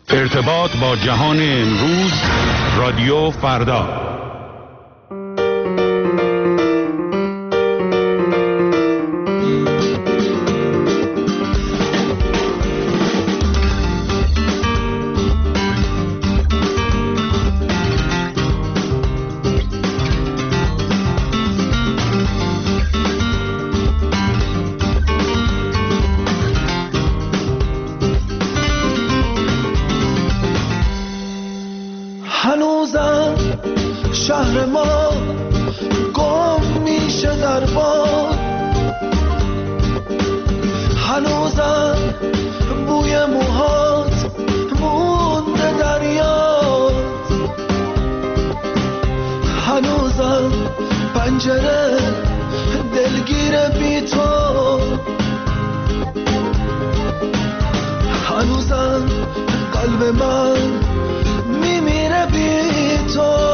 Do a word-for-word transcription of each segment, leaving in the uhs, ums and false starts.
ارتباط با جهان امروز، رادیو فردا. شهر ما گم میشه در باد، هنوزم بوی موهات مونده در یاد، هنوزم پنجره دلگیر بی تو، هنوزم قلب من میمیره بی تو،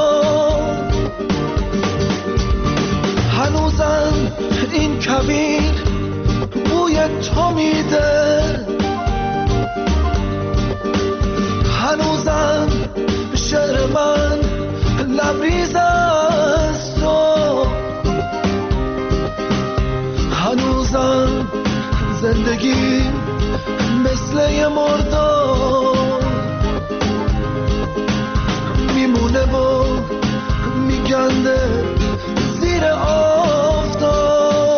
هنوزم این کویر بوی تو میده، هنوزم شعر من لبریز از تو، هنوزم زندگی مثل یه مردار میمونه و میگنده زیر آفتاب.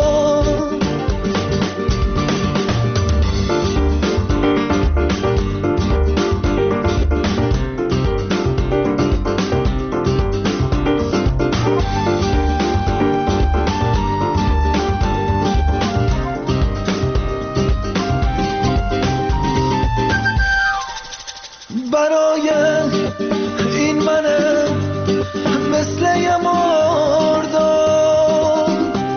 برای این منه مثل یه مردار،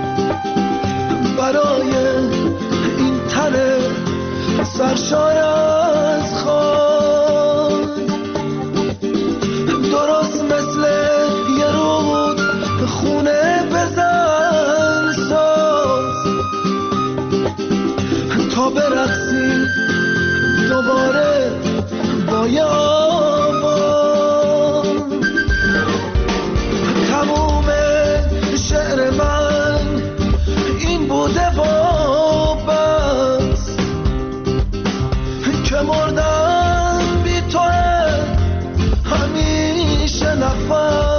برای این تنه سرشار از خون، درست مثل یه رود خونه بزن ساز تا برقصی دوباره با یه آواز. تموم شعر من این بوده و بس که مردم بی توه همیشه نفس.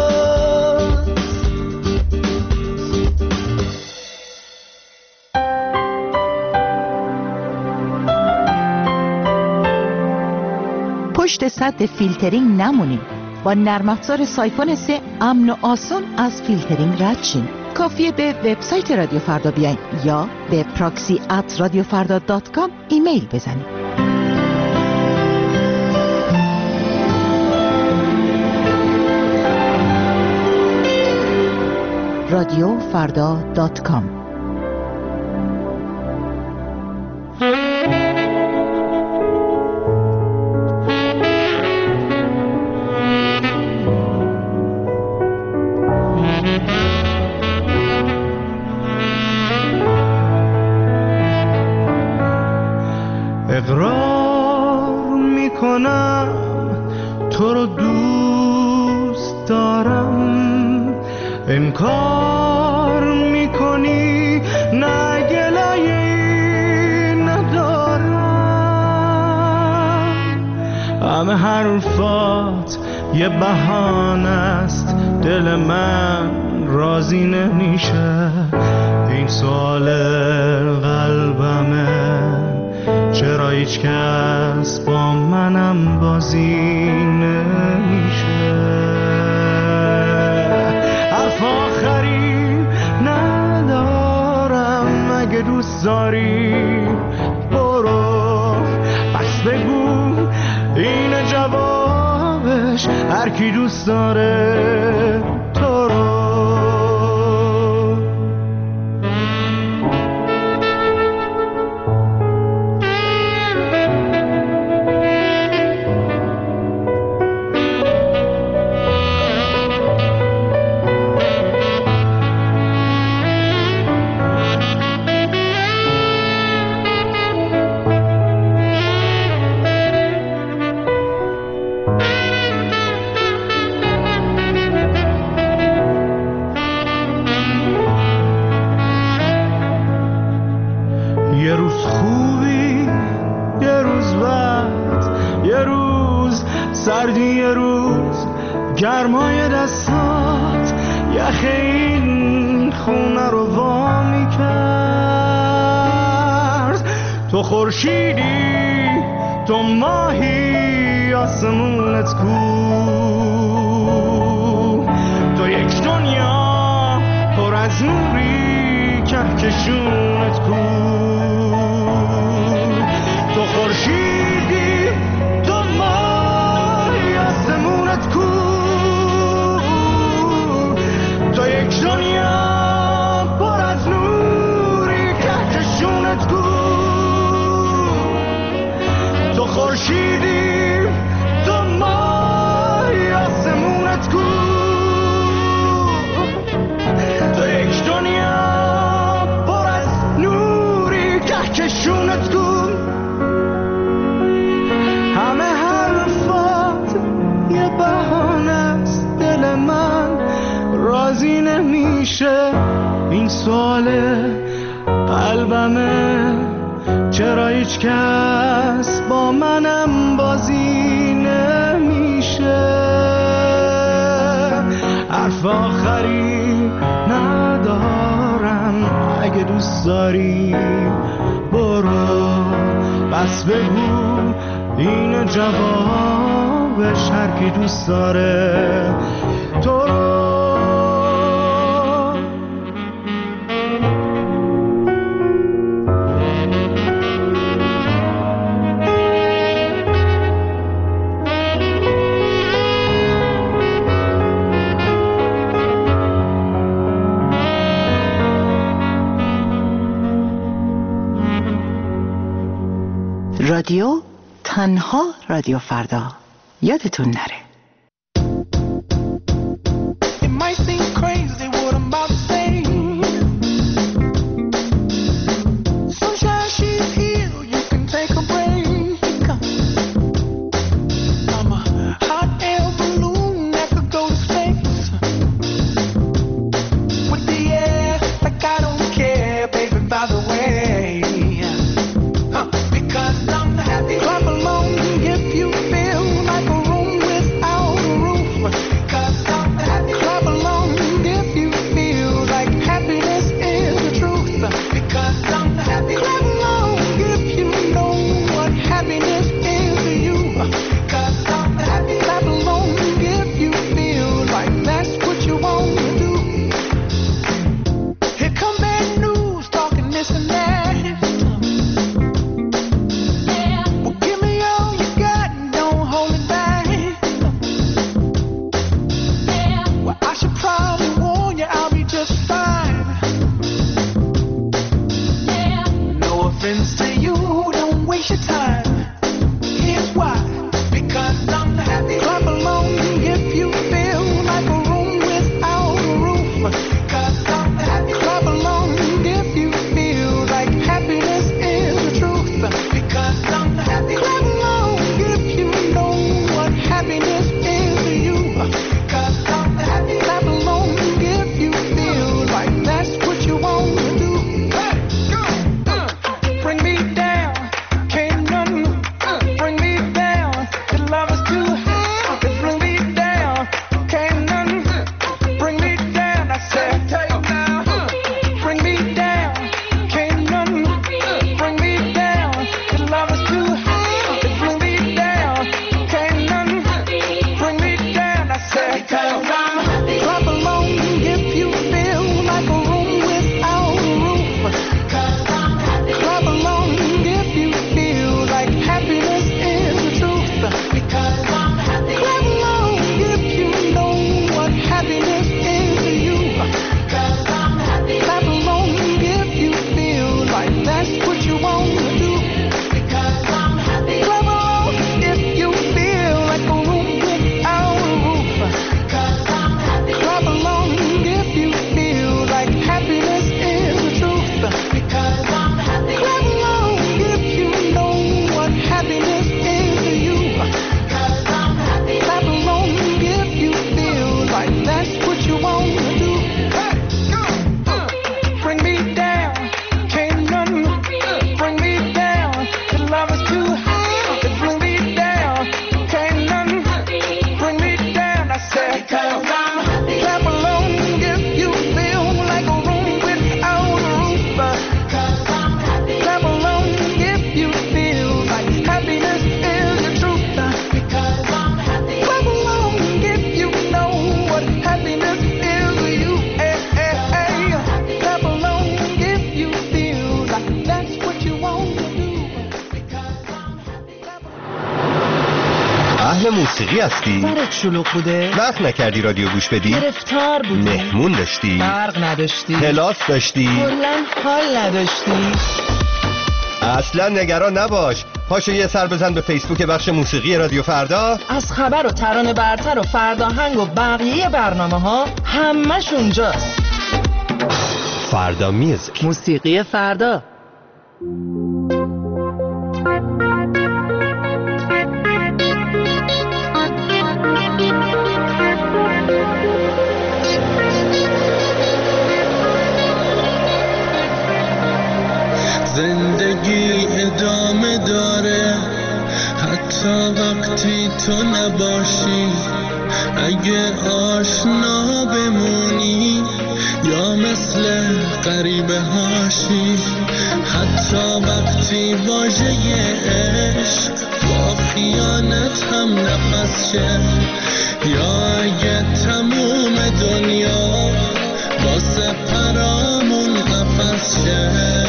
پشت سد فیلترینگ نمونیم. با نرم افزار سایفون سه امن و آسان از فیلترینگ رد شیم. کافیه به وبسایت رادیو فردا بیاین یا به پراکسی ات رادیو فردا دات کام ایمیل بزنید. رادیو فردا دات کام. اقرار میکنم تو رو دوست دارم، انکار میکنی نه گلایی ندارم، همه حرفات یه بهانه است، دل من راضی نمیشه، این سوال قلبمه چرا هیچ کس با منم بازی نمیشه. حرف آخری ندارم، اگه دوست داری برو پس بگو این جوابش، هر کی دوست داره تو رو. مثبت، یه روز سردی، یه روز گرمای دستات، یخ این خونه رو وا میکرد. تو خورشیدی، تو ماهی، آسمونت کو، تو یک دنیا پر از نوری، کهکشونت کو. تو خورشیدی، تو ماهی، آسمونت کو، تو یک دنیا پر از نوری، کهکشونت کو. تو خورشیدی، تو ماهی، آسمونت کو، تو یک دنیا پر از نوری، کهکشونت کو. همه حرفات یه بهانه است، دل من راضی نمیشه. این سوال قلبمه، چرا هیچ کس با منم بازی نمیشه. حرف آخری ندارم، اگه دوست داری برو، بس بگو این جوابش، هر کی دوست داره تو رو. رادیو تنها رادیو فردا، یادتون نره. Clap along if you feel like a room with اهل موسیقی هستی؟ سرت شلوغ بوده؟ وقت نکردی رادیو گوش بدی؟ گرفتار بودی؟ مهمون داشتی؟ برق نداشتی؟ کلاس داشتی؟ کلاً حال نداشتی؟ اصلا نگران نباش، پاشو یه سر بزن به فیسبوک بخش موسیقی رادیو فردا. از خبر و ترانه برتر و فرداهنگ و بقیه برنامه ها همش اونجاست. فردا میوزیک، موسیقی فردا. زندگی ادامه داره حتی وقتی تو نباشی. اگه آشنا بمونی یا مثل غریبه هاشی، حتی وقتی واژه عشق با خیانت هم نفس شه، یا اگه تموم دنیا واسه پرامون قفس شه.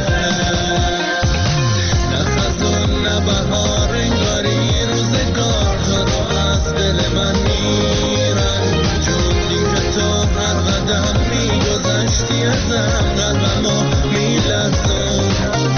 بهار انگاری روزگار تو رو از دل من میرن، جوندی که تو هر قدم میگذشتی ازم قلبمو میلرزون.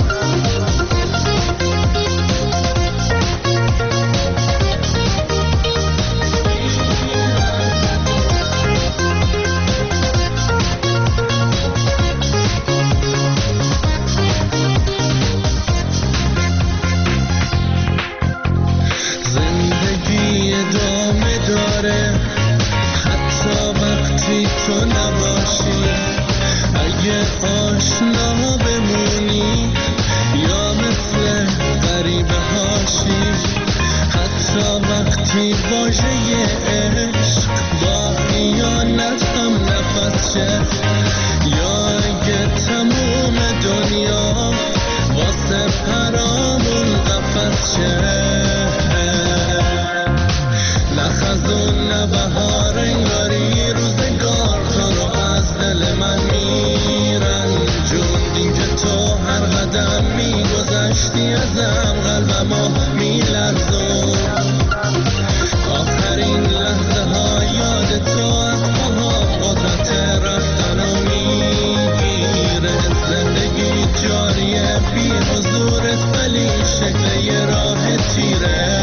حتی وقتی تو نباشی، اگه آشنا بمونی یا مثل غریبه هاشی، حتی وقتی واژه عشق با خیانت هم نفس شه، یا اگه تموم دنیا واسه پرامون قفس شه. خزون نه بهار انگاری روزگار تو رو از دل من میرن، جوندی که تو هر قدم میگذشتی ازم قلبمو میلرزون. آخرین لحظه ها یاد تو از پاها قدرت رفتن و میگیره. زندگی جاریه بی حضورت ولی شکل یه راه تیره.